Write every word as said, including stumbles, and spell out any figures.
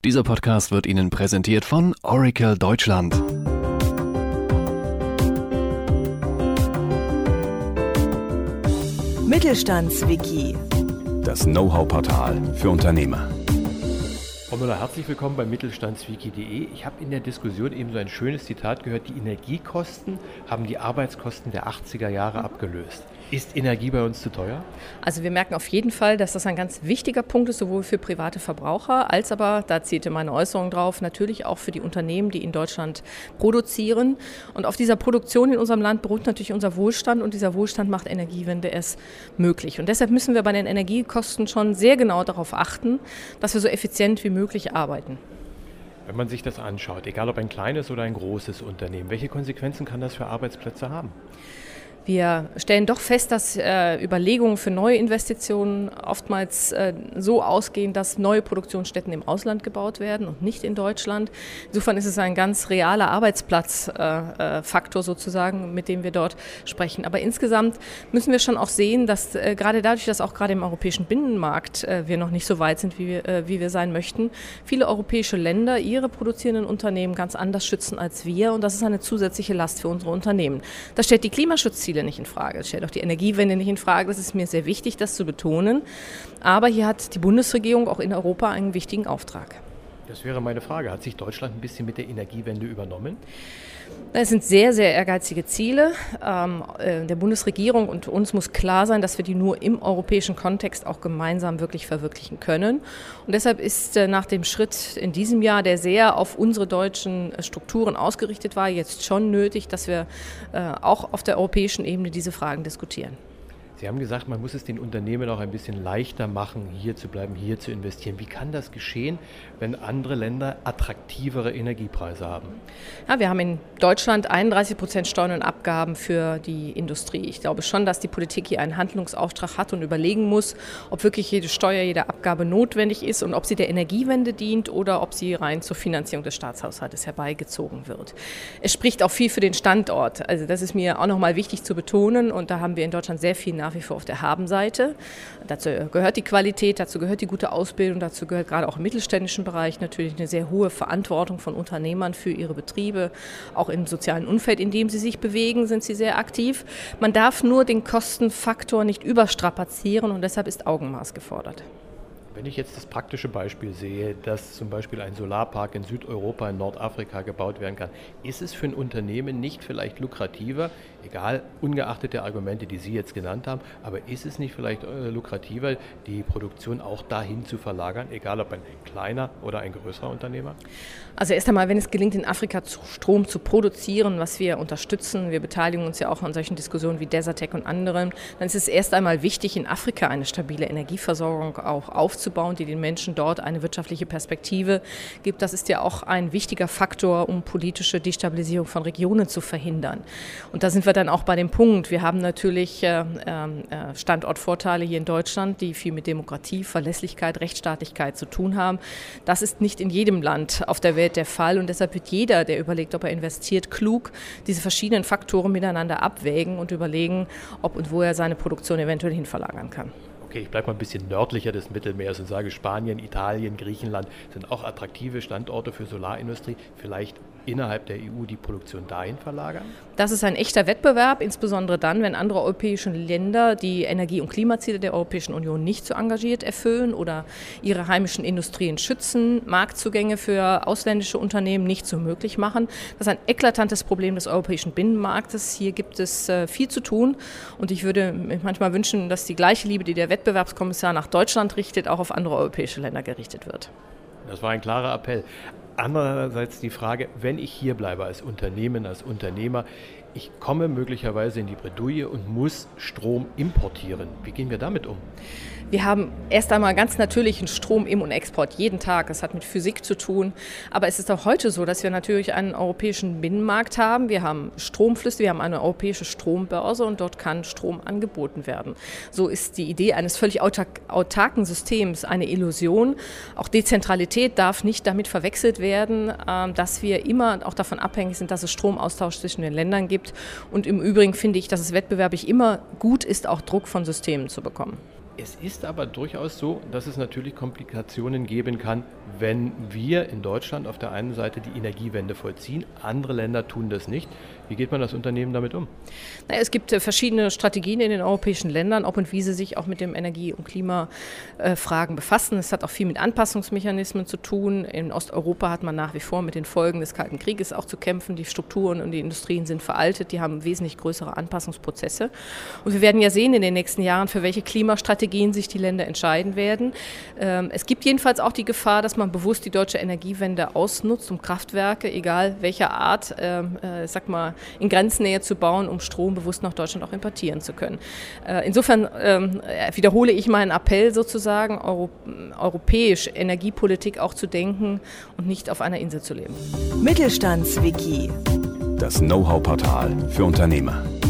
Dieser Podcast wird Ihnen präsentiert von Oracle Deutschland. Mittelstandswiki. Das Know-how-Portal für Unternehmer. Frau Müller, herzlich willkommen bei mittelstandswiki punkt de. Ich habe in der Diskussion eben so ein schönes Zitat gehört, die Energiekosten haben die Arbeitskosten der achtziger Jahre abgelöst. Ist Energie bei uns zu teuer? Also wir merken auf jeden Fall, dass das ein ganz wichtiger Punkt ist, sowohl für private Verbraucher als aber, da zielte meine Äußerung drauf, natürlich auch für die Unternehmen, die in Deutschland produzieren. Und auf dieser Produktion in unserem Land beruht natürlich unser Wohlstand und dieser Wohlstand macht Energiewende erst möglich. Und deshalb müssen wir bei den Energiekosten schon sehr genau darauf achten, dass wir so effizient wie möglich arbeiten. Wenn man sich das anschaut, egal ob ein kleines oder ein großes Unternehmen, welche Konsequenzen kann das für Arbeitsplätze haben? Wir stellen doch fest, dass äh, Überlegungen für neue Investitionen oftmals äh, so ausgehen, dass neue Produktionsstätten im Ausland gebaut werden und nicht in Deutschland. Insofern ist es ein ganz realer Arbeitsplatzfaktor äh, sozusagen, mit dem wir dort sprechen. Aber insgesamt müssen wir schon auch sehen, dass äh, gerade dadurch, dass auch gerade im europäischen Binnenmarkt äh, wir noch nicht so weit sind, wie wir, äh, wie wir sein möchten, viele europäische Länder ihre produzierenden Unternehmen ganz anders schützen als wir. Und das ist eine zusätzliche Last für unsere Unternehmen. Das stellt die Klimaschutzziele nicht in Frage. Das stellt auch die Energiewende nicht in Frage. Das ist mir sehr wichtig, das zu betonen. Aber hier hat die Bundesregierung auch in Europa einen wichtigen Auftrag. Das wäre meine Frage. Hat sich Deutschland ein bisschen mit der Energiewende übernommen? Es sind sehr, sehr ehrgeizige Ziele ähm, der Bundesregierung und uns muss klar sein, dass wir die nur im europäischen Kontext auch gemeinsam wirklich verwirklichen können. Und deshalb ist äh, nach dem Schritt in diesem Jahr, der sehr auf unsere deutschen Strukturen ausgerichtet war, jetzt schon nötig, dass wir äh, auch auf der europäischen Ebene diese Fragen diskutieren. Sie haben gesagt, man muss es den Unternehmen auch ein bisschen leichter machen, hier zu bleiben, hier zu investieren. Wie kann das geschehen, wenn andere Länder attraktivere Energiepreise haben? Ja, wir haben in Deutschland einunddreißig Prozent Steuern und Abgaben für die Industrie. Ich glaube schon, dass die Politik hier einen Handlungsauftrag hat und überlegen muss, ob wirklich jede Steuer, jede Abgabe notwendig ist und ob sie der Energiewende dient oder ob sie rein zur Finanzierung des Staatshaushaltes herbeigezogen wird. Es spricht auch viel für den Standort. Also das ist mir auch nochmal wichtig zu betonen und da haben wir in Deutschland sehr viel nach wie vor auf der Habenseite. Dazu gehört die Qualität, dazu gehört die gute Ausbildung, dazu gehört gerade auch im mittelständischen Bereich natürlich eine sehr hohe Verantwortung von Unternehmern für ihre Betriebe. Auch im sozialen Umfeld, in dem sie sich bewegen, sind sie sehr aktiv. Man darf nur den Kostenfaktor nicht überstrapazieren und deshalb ist Augenmaß gefordert. Wenn ich jetzt das praktische Beispiel sehe, dass zum Beispiel ein Solarpark in Südeuropa, in Nordafrika gebaut werden kann, ist es für ein Unternehmen nicht vielleicht lukrativer, egal, ungeachtet der Argumente, die Sie jetzt genannt haben, aber ist es nicht vielleicht äh, lukrativer, die Produktion auch dahin zu verlagern, egal ob ein kleiner oder ein größerer Unternehmer? Also erst einmal, wenn es gelingt, in Afrika Strom zu produzieren, was wir unterstützen, wir beteiligen uns ja auch an solchen Diskussionen wie Desertec und anderen, dann ist es erst einmal wichtig, in Afrika eine stabile Energieversorgung auch aufzubauen, die den Menschen dort eine wirtschaftliche Perspektive gibt. Das ist ja auch ein wichtiger Faktor, um politische Destabilisierung von Regionen zu verhindern. Und da sind wir dann auch bei dem Punkt, wir haben natürlich äh, äh, Standortvorteile hier in Deutschland, die viel mit Demokratie, Verlässlichkeit, Rechtsstaatlichkeit zu tun haben. Das ist nicht in jedem Land auf der Welt der Fall und deshalb wird jeder, der überlegt, ob er investiert, klug diese verschiedenen Faktoren miteinander abwägen und überlegen, ob und wo er seine Produktion eventuell hin verlagern kann. Okay, ich bleibe mal ein bisschen nördlicher des Mittelmeers und sage, Spanien, Italien, Griechenland sind auch attraktive Standorte für Solarindustrie. Vielleicht innerhalb der E U die Produktion dahin verlagern? Das ist ein echter Wettbewerb, insbesondere dann, wenn andere europäische Länder die Energie- und Klimaziele der Europäischen Union nicht so engagiert erfüllen oder ihre heimischen Industrien schützen, Marktzugänge für ausländische Unternehmen nicht so möglich machen. Das ist ein eklatantes Problem des europäischen Binnenmarktes. Hier gibt es äh, viel zu tun und ich würde mir manchmal wünschen, dass die gleiche Liebe, die der Wettbewerbskommissar nach Deutschland richtet, auch auf andere europäische Länder gerichtet wird. Das war ein klarer Appell. Andererseits die Frage, wenn ich hier bleibe als Unternehmen, als Unternehmer, ich komme möglicherweise in die Bredouille und muss Strom importieren. Wie gehen wir damit um? Wir haben erst einmal ganz natürlichen Strom im und Export jeden Tag. Das hat mit Physik zu tun. Aber es ist auch heute so, dass wir natürlich einen europäischen Binnenmarkt haben. Wir haben Stromflüsse, wir haben eine europäische Strombörse und dort kann Strom angeboten werden. So ist die Idee eines völlig autark- autarken Systems eine Illusion. Auch Dezentralität darf nicht damit verwechselt werden, dass wir immer auch davon abhängig sind, dass es Stromaustausch zwischen den Ländern gibt. Und im Übrigen finde ich, dass es wettbewerblich immer gut ist, auch Druck von Systemen zu bekommen. Es ist aber durchaus so, dass es natürlich Komplikationen geben kann, wenn wir in Deutschland auf der einen Seite die Energiewende vollziehen, andere Länder tun das nicht. Wie geht man als Unternehmen damit um? Naja, es gibt verschiedene Strategien in den europäischen Ländern, ob und wie sie sich auch mit dem Energie- und Klimafragen befassen. Es hat auch viel mit Anpassungsmechanismen zu tun. In Osteuropa hat man nach wie vor mit den Folgen des Kalten Krieges auch zu kämpfen. Die Strukturen und die Industrien sind veraltet, die haben wesentlich größere Anpassungsprozesse. Und wir werden ja sehen in den nächsten Jahren, für welche Klimastrategien sich die Länder entscheiden werden. Es gibt jedenfalls auch die Gefahr, dass man bewusst die deutsche Energiewende ausnutzt, um Kraftwerke, egal welcher Art, äh, sag mal, in Grenznähe zu bauen, um Strom bewusst nach Deutschland auch importieren zu können. Äh, insofern äh, wiederhole ich meinen Appell sozusagen, Euro, europäisch Energiepolitik auch zu denken und nicht auf einer Insel zu leben. Mittelstandswiki. Das Know-how-Portal für Unternehmer.